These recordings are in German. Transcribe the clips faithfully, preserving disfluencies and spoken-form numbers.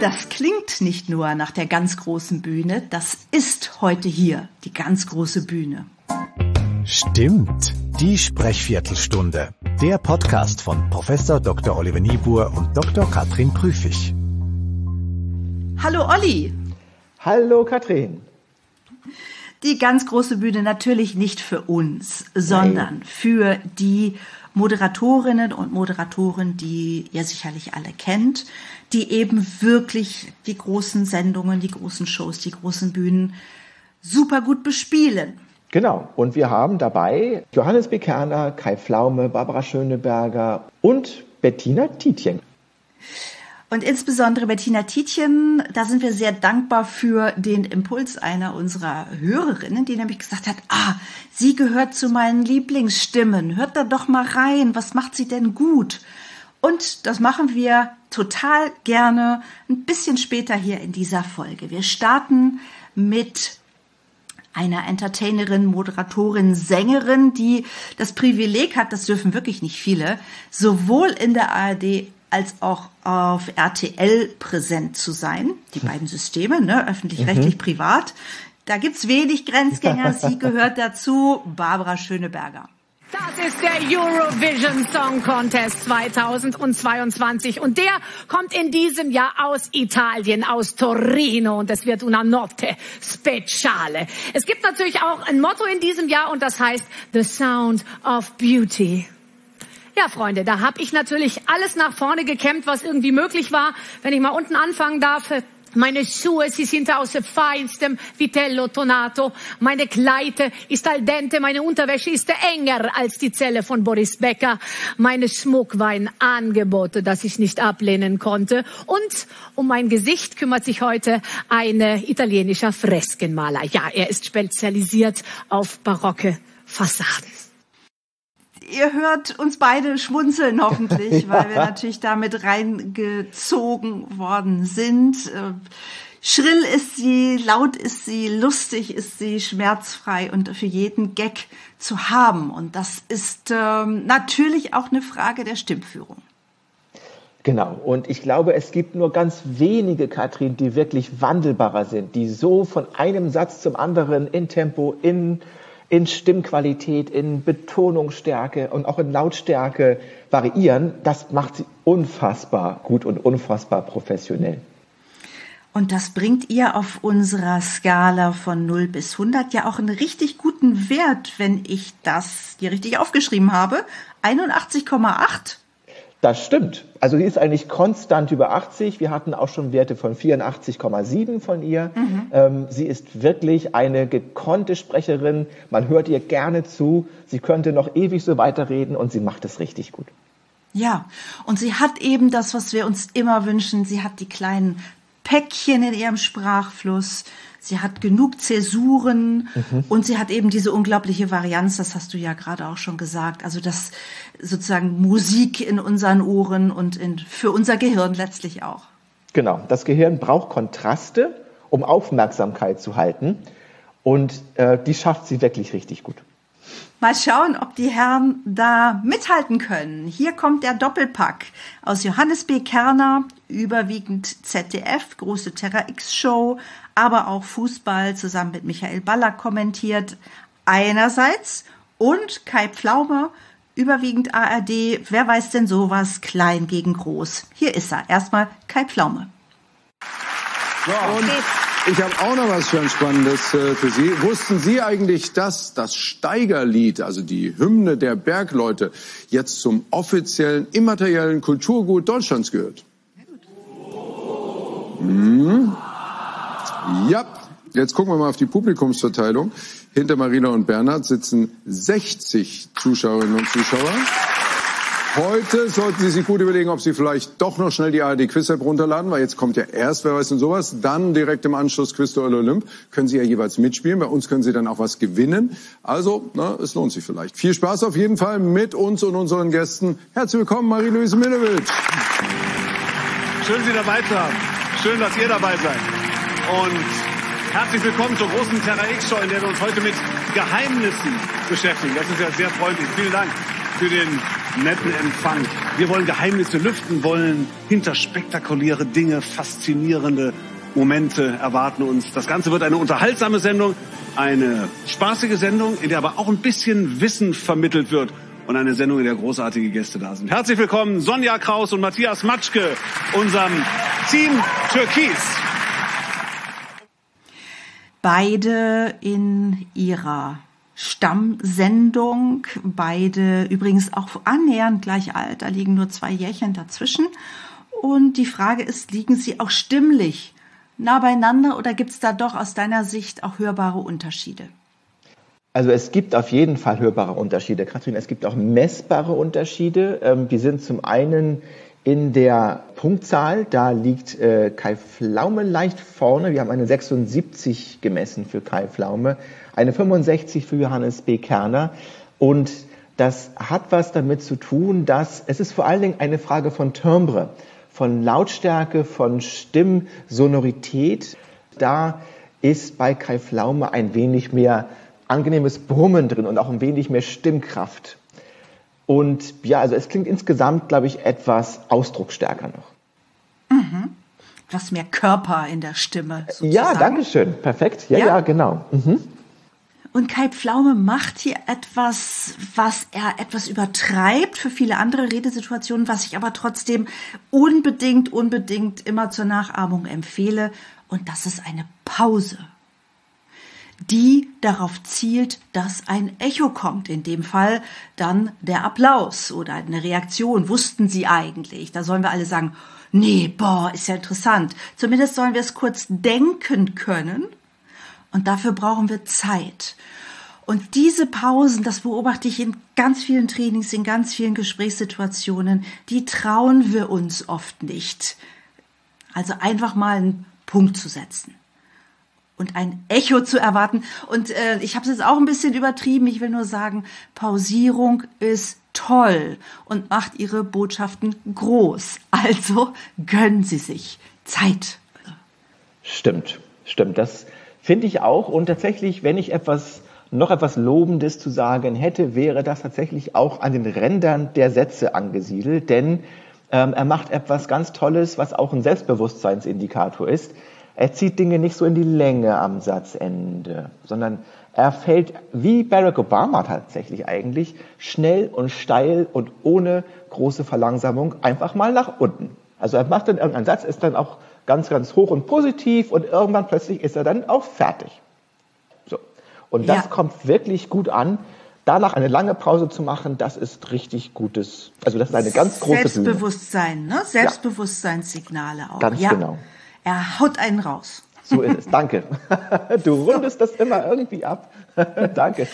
das klingt nicht nur nach der ganz großen Bühne, das ist heute hier die ganz große Bühne. Stimmt, die Sprechviertelstunde. Der Podcast von Professor Doktor Oliver Niebuhr und Doktor Katrin Prüfig. Hallo Olli. Hallo Katrin. Die ganz große Bühne natürlich nicht für uns, sondern Nein. für die Moderatorinnen und Moderatoren, die ihr sicherlich alle kennt, die eben wirklich die großen Sendungen, die großen Shows, die großen Bühnen super gut bespielen. Genau, und wir haben dabei Johannes B. Kerner, Kai Pflaume, Barbara Schöneberger und Bettina Tietjen. Und insbesondere Bettina Tietjen, da sind wir sehr dankbar für den Impuls einer unserer Hörerinnen, die nämlich gesagt hat, ah, sie gehört zu meinen Lieblingsstimmen, hört da doch mal rein, was macht sie denn gut? Und das machen wir total gerne ein bisschen später hier in dieser Folge. Wir starten mit einer Entertainerin, Moderatorin, Sängerin, die das Privileg hat, das dürfen wirklich nicht viele, sowohl in der A R D als auch auf R T L präsent zu sein. Die beiden Systeme, ne, öffentlich-rechtlich, mhm. privat. Da gibt's wenig Grenzgänger. Sie gehört dazu, Barbara Schöneberger. Das ist der Eurovision Song Contest zweitausendzweiundzwanzig und der kommt in diesem Jahr aus Italien, aus Torino und es wird una notte speciale. Es gibt natürlich auch ein Motto in diesem Jahr und das heißt The Sound of Beauty. Ja, Freunde, da habe ich natürlich alles nach vorne gekämmt, was irgendwie möglich war. Wenn ich mal unten anfangen darf. Meine Schuhe, sie sind aus feinstem Vitello Tonato. Meine Kleide ist al dente, meine Unterwäsche ist enger als die Zelle von Boris Becker. Meine Schmuck war ein Angebot, das ich nicht ablehnen konnte. Und um mein Gesicht kümmert sich heute ein italienischer Freskenmaler. Ja, er ist spezialisiert auf barocke Fassaden. Ihr hört uns beide schmunzeln hoffentlich, weil wir natürlich damit reingezogen worden sind. Schrill ist sie, laut ist sie, lustig ist sie, schmerzfrei und für jeden Gag zu haben. Und das ist ähm, natürlich auch eine Frage der Stimmführung. Genau, und ich glaube, es gibt nur ganz wenige, Katrin, die wirklich wandelbarer sind, die so von einem Satz zum anderen in Tempo, in in Stimmqualität, in Betonungsstärke und auch in Lautstärke variieren. Das macht sie unfassbar gut und unfassbar professionell. Und das bringt ihr auf unserer Skala von null bis hundert ja auch einen richtig guten Wert, wenn ich das hier richtig aufgeschrieben habe. einundachtzig Komma acht. Das stimmt. Also sie ist eigentlich konstant über achtzig. Wir hatten auch schon Werte von vierundachtzig Komma sieben von ihr. Mhm. Ähm, sie ist wirklich eine gekonnte Sprecherin. Man hört ihr gerne zu. Sie könnte noch ewig so weiterreden und sie macht es richtig gut. Ja, und sie hat eben das, was wir uns immer wünschen. Sie hat die kleinen Päckchen in ihrem Sprachfluss. Sie hat genug Zäsuren mhm. und sie hat eben diese unglaubliche Varianz, das hast du ja gerade auch schon gesagt, also das sozusagen Musik in unseren Ohren und in, für unser Gehirn letztlich auch. Genau, das Gehirn braucht Kontraste, um Aufmerksamkeit zu halten und äh, die schafft sie wirklich richtig gut. Mal schauen, ob die Herren da mithalten können. Hier kommt der Doppelpack aus Johannes B. Kerner, überwiegend Z D F, große Terra X-Show, aber auch Fußball zusammen mit Michael Baller kommentiert einerseits und Kai Pflaume, überwiegend A R D, wer weiß denn sowas, klein gegen groß. Hier ist er, erstmal Kai Pflaume. So, und ich habe auch noch was ganz Spannendes äh, für Sie. Wussten Sie eigentlich, dass das Steigerlied, also die Hymne der Bergleute, jetzt zum offiziellen immateriellen Kulturgut Deutschlands gehört? Hm. Ja, jetzt gucken wir mal auf die Publikumsverteilung. Hinter Marina und Bernhard sitzen sechzig Zuschauerinnen und Zuschauer. Heute sollten Sie sich gut überlegen, ob Sie vielleicht doch noch schnell die A R D Quiz-App runterladen, weil jetzt kommt ja erst, wer weiß denn sowas, dann direkt im Anschluss Quiz der Olymp. Können Sie ja jeweils mitspielen, bei uns können Sie dann auch was gewinnen. Also, na, es lohnt sich vielleicht. Viel Spaß auf jeden Fall mit uns und unseren Gästen. Herzlich willkommen, Marie-Louise Millewitsch. Schön, Sie dabei zu haben. Schön, dass ihr dabei seid. Und herzlich willkommen zur großen Terra X-Show, in der wir uns heute mit Geheimnissen beschäftigen. Das ist ja sehr freundlich. Vielen Dank für den netten Empfang. Wir wollen Geheimnisse lüften, wollen hinter spektakuläre Dinge, faszinierende Momente erwarten uns. Das Ganze wird eine unterhaltsame Sendung, eine spaßige Sendung, in der aber auch ein bisschen Wissen vermittelt wird und eine Sendung, in der großartige Gäste da sind. Herzlich willkommen, Sonja Kraus und Matthias Matschke, unserem Team Türkis. Beide in ihrer Stammsendung, beide übrigens auch annähernd gleich alt, da liegen nur zwei Jährchen dazwischen. Und die Frage ist, liegen sie auch stimmlich nah beieinander oder gibt es da doch aus deiner Sicht auch hörbare Unterschiede? Also es gibt auf jeden Fall hörbare Unterschiede, Katrin. Es gibt auch messbare Unterschiede. Die sind zum einen in der Punktzahl. Da liegt Kai Pflaume leicht vorne. Wir haben eine sechsundsiebzig gemessen für Kai Pflaume, eine fünfundsechzig für Johannes B. Kerner. Und das hat was damit zu tun, dass es ist vor allen Dingen eine Frage von Timbre, von Lautstärke, von Stimmsonorität. Da ist bei Kai Pflaume ein wenig mehr angenehmes Brummen drin und auch ein wenig mehr Stimmkraft. Und ja, also es klingt insgesamt, glaube ich, etwas ausdrucksstärker noch. Mhm. Etwas mehr Körper in der Stimme sozusagen. Ja, danke schön. Perfekt. Ja, ja, ja genau. Mhm. Und Kai Pflaume macht hier etwas, was er etwas übertreibt für viele andere Redesituationen, was ich aber trotzdem unbedingt, unbedingt immer zur Nachahmung empfehle. Und das ist eine Pause, die darauf zielt, dass ein Echo kommt. In dem Fall dann der Applaus oder eine Reaktion. Wussten Sie eigentlich? Da sollen wir alle sagen, nee, boah, ist ja interessant. Zumindest sollen wir es kurz denken können. Und dafür brauchen wir Zeit. Und diese Pausen, das beobachte ich in ganz vielen Trainings, in ganz vielen Gesprächssituationen, die trauen wir uns oft nicht. Also einfach mal einen Punkt zu setzen und ein Echo zu erwarten. Und äh, ich habe es jetzt auch ein bisschen übertrieben. Ich will nur sagen, Pausierung ist toll und macht Ihre Botschaften groß. Also gönnen Sie sich Zeit. Stimmt, stimmt. Das finde ich auch. Und tatsächlich, wenn ich etwas noch etwas Lobendes zu sagen hätte, wäre das tatsächlich auch an den Rändern der Sätze angesiedelt. Denn ähm, er macht etwas ganz Tolles, was auch ein Selbstbewusstseinsindikator ist. Er zieht Dinge nicht so in die Länge am Satzende, sondern er fällt wie Barack Obama tatsächlich eigentlich schnell und steil und ohne große Verlangsamung einfach mal nach unten. Also er macht dann irgendeinen Satz, ist dann auch ganz, ganz hoch und positiv und irgendwann plötzlich ist er dann auch fertig. So. Und das ja. kommt wirklich gut an. Danach eine lange Pause zu machen, das ist richtig gutes, also das ist eine ganz große Selbstbewusstsein, Bühne. Ne? Selbstbewusstseinssignale auch. Ganz ja. genau. Er haut einen raus. So ist es, danke. Du rundest das immer irgendwie ab. Danke.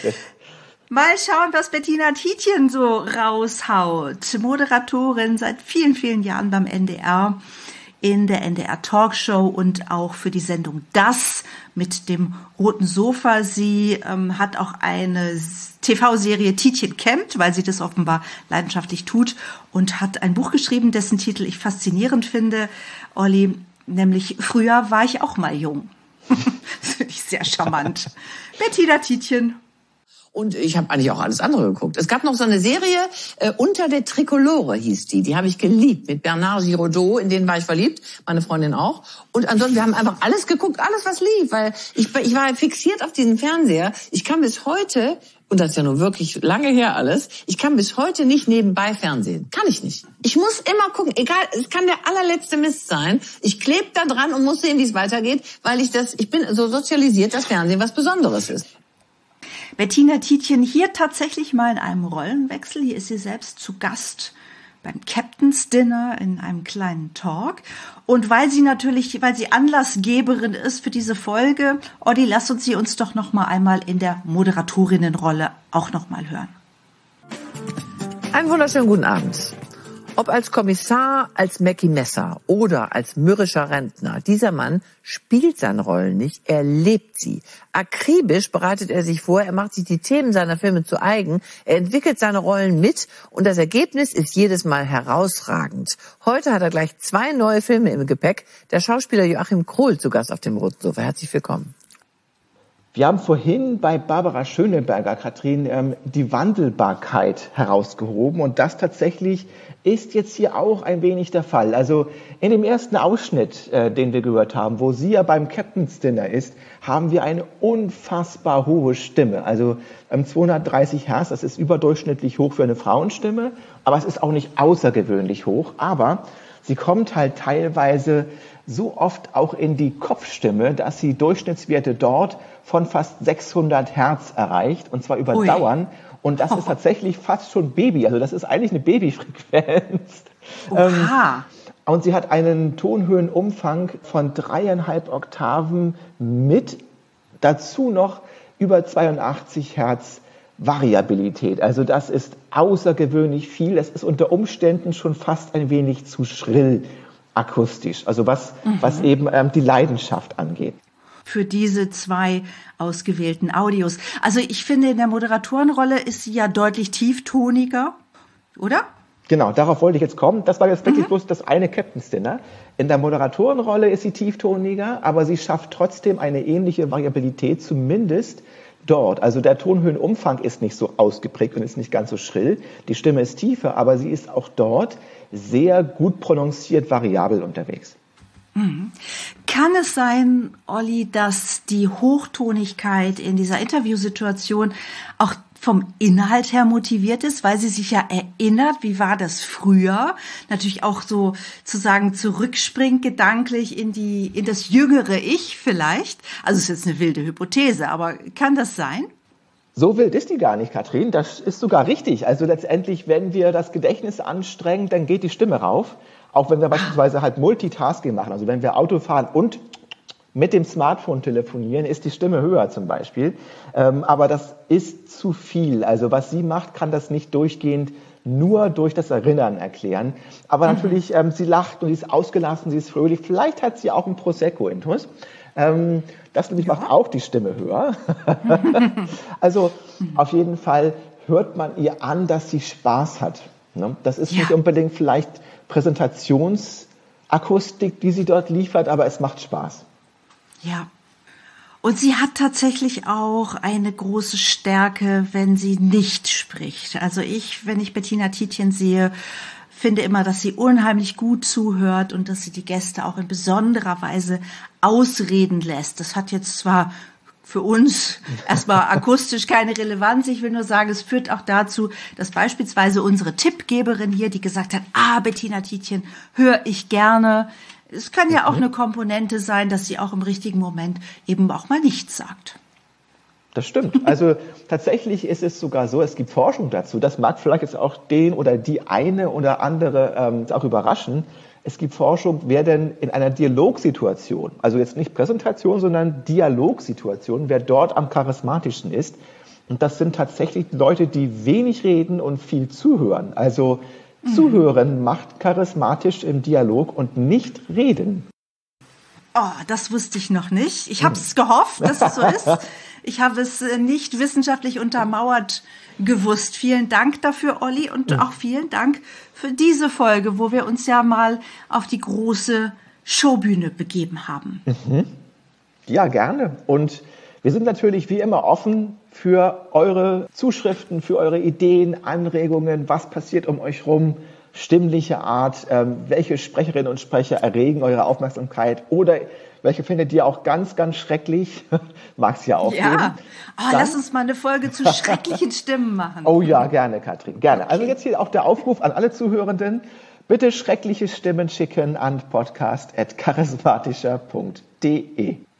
Mal schauen, was Bettina Tietjen so raushaut. Moderatorin seit vielen, vielen Jahren beim N D R, in der N D R Talkshow und auch für die Sendung Das mit dem roten Sofa. Sie ähm, hat auch eine T V-Serie Tietjen kämmt, weil sie das offenbar leidenschaftlich tut, und hat ein Buch geschrieben, dessen Titel ich faszinierend finde, Olli, nämlich Früher war ich auch mal jung. Das finde ich sehr charmant. Bettina Tietjen. Und ich habe eigentlich auch alles andere geguckt. Es gab noch so eine Serie, äh, Unter der Trikolore hieß die. Die habe ich geliebt, mit Bernard Giraudot, in den war ich verliebt, meine Freundin auch. Und ansonsten, wir haben einfach alles geguckt, alles was lief, weil ich, ich war fixiert auf diesen Fernseher. Ich kann bis heute, und das ist ja nun wirklich lange her alles, ich kann bis heute nicht nebenbei Fernsehen. Kann ich nicht. Ich muss immer gucken, egal, es kann der allerletzte Mist sein. Ich klebe da dran und muss sehen, wie es weitergeht, weil ich das, ich bin so sozialisiert, dass Fernsehen was Besonderes ist. Bettina Tietjen hier tatsächlich mal in einem Rollenwechsel. Hier ist sie selbst zu Gast beim Captain's Dinner in einem kleinen Talk. Und weil sie natürlich, weil sie Anlassgeberin ist für diese Folge, Olli, lass uns sie uns doch noch mal einmal in der Moderatorinnenrolle auch noch mal hören. Einen wunderschönen guten Abend. Ob als Kommissar, als Mackie Messer oder als mürrischer Rentner, dieser Mann spielt seine Rollen nicht, er lebt sie. Akribisch bereitet er sich vor, er macht sich die Themen seiner Filme zu eigen, er entwickelt seine Rollen mit und das Ergebnis ist jedes Mal herausragend. Heute hat er gleich zwei neue Filme im Gepäck. Der Schauspieler Joachim Krohl zu Gast auf dem roten Sofa. Herzlich willkommen. Wir haben vorhin bei Barbara Schöneberger, Katrin, ähm, die Wandelbarkeit herausgehoben und das tatsächlich ist jetzt hier auch ein wenig der Fall. Also in dem ersten Ausschnitt, äh, den wir gehört haben, wo sie ja beim Captain's Dinner ist, haben wir eine unfassbar hohe Stimme. Also ähm, zweihundertdreißig Hertz, das ist überdurchschnittlich hoch für eine Frauenstimme, aber es ist auch nicht außergewöhnlich hoch. Aber sie kommt halt teilweise so oft auch in die Kopfstimme, dass sie Durchschnittswerte dort von fast sechshundert Hertz erreicht, und zwar über Ui. Dauern. Und das ist tatsächlich fast schon Baby, also das ist eigentlich eine Babyfrequenz. Oha. Und sie hat einen Tonhöhenumfang von dreieinhalb Oktaven mit dazu noch über zweiundachtzig Hertz Variabilität. Also das ist außergewöhnlich viel. Das ist unter Umständen schon fast ein wenig zu schrill akustisch, also was, mhm. was eben ähm, die Leidenschaft angeht. Für diese zwei ausgewählten Audios. Also ich finde, in der Moderatorenrolle ist sie ja deutlich tieftoniger, oder? Genau, darauf wollte ich jetzt kommen. Das war jetzt wirklich mhm. bloß das eine Captain's Dinner. In der Moderatorenrolle ist sie tieftoniger, aber sie schafft trotzdem eine ähnliche Variabilität, zumindest dort. Also der Tonhöhenumfang ist nicht so ausgeprägt und ist nicht ganz so schrill. Die Stimme ist tiefer, aber sie ist auch dort sehr gut prononciert variabel unterwegs. Mhm. Kann es sein, Olli, dass die Hochtonigkeit in dieser Interviewsituation auch vom Inhalt her motiviert ist, weil sie sich ja erinnert, wie war das früher? Natürlich auch so zu sagen, zurückspringt gedanklich in die, in das jüngere Ich vielleicht. Also es ist jetzt eine wilde Hypothese, aber kann das sein? So wild ist die gar nicht, Katrin. Das ist sogar richtig. Also letztendlich, wenn wir das Gedächtnis anstrengen, dann geht die Stimme rauf. Auch wenn wir beispielsweise halt Multitasking machen. Also wenn wir Auto fahren und mit dem Smartphone telefonieren, ist die Stimme höher zum Beispiel. Ähm, aber das ist zu viel. Also was sie macht, kann das nicht durchgehend nur durch das Erinnern erklären. Aber mhm. natürlich, ähm, sie lacht und sie ist ausgelassen, sie ist fröhlich. Vielleicht hat sie auch einen Prosecco-Intus. Ähm, das nämlich ja. macht auch die Stimme höher. Also auf jeden Fall hört man ihr an, dass sie Spaß hat. Ne? Das ist ja. nicht unbedingt vielleicht Präsentationsakustik, die sie dort liefert, aber es macht Spaß. Ja. Und sie hat tatsächlich auch eine große Stärke, wenn sie nicht spricht. Also ich, wenn ich Bettina Tietjen sehe, finde immer, dass sie unheimlich gut zuhört und dass sie die Gäste auch in besonderer Weise ausreden lässt. Das hat jetzt zwar für uns erstmal akustisch keine Relevanz. Ich will nur sagen, es führt auch dazu, dass beispielsweise unsere Tippgeberin hier, die gesagt hat, ah, Bettina Tietjen, höre ich gerne. Es kann ja auch eine Komponente sein, dass sie auch im richtigen Moment eben auch mal nichts sagt. Das stimmt. Also tatsächlich ist es sogar so, es gibt Forschung dazu. Das mag vielleicht jetzt auch den oder die eine oder andere ähm, auch überraschen. Es gibt Forschung, wer denn in einer Dialogsituation, also jetzt nicht Präsentation, sondern Dialogsituation, wer dort am charismatischsten ist. Und das sind tatsächlich Leute, die wenig reden und viel zuhören. Also mhm. Zuhören macht charismatisch im Dialog und nicht reden. Oh, das wusste ich noch nicht. Ich habe es gehofft, dass es so ist. Ich habe es nicht wissenschaftlich untermauert gewusst. Vielen Dank dafür, Olli, und auch vielen Dank für diese Folge, wo wir uns ja mal auf die große Showbühne begeben haben. Mhm. Ja, gerne. Und wir sind natürlich wie immer offen für eure Zuschriften, für eure Ideen, Anregungen, was passiert um euch rum, stimmliche Art, ähm, welche Sprecherinnen und Sprecher erregen eure Aufmerksamkeit oder welche findet ihr auch ganz, ganz schrecklich? Mag es ja auch ja. geben. Oh, lass uns mal eine Folge zu schrecklichen Stimmen machen. Oh ja, gerne, Katrin, gerne. Okay. Also jetzt hier auch der Aufruf an alle Zuhörenden. Bitte schreckliche Stimmen schicken an podcast at charismatischer punkt de.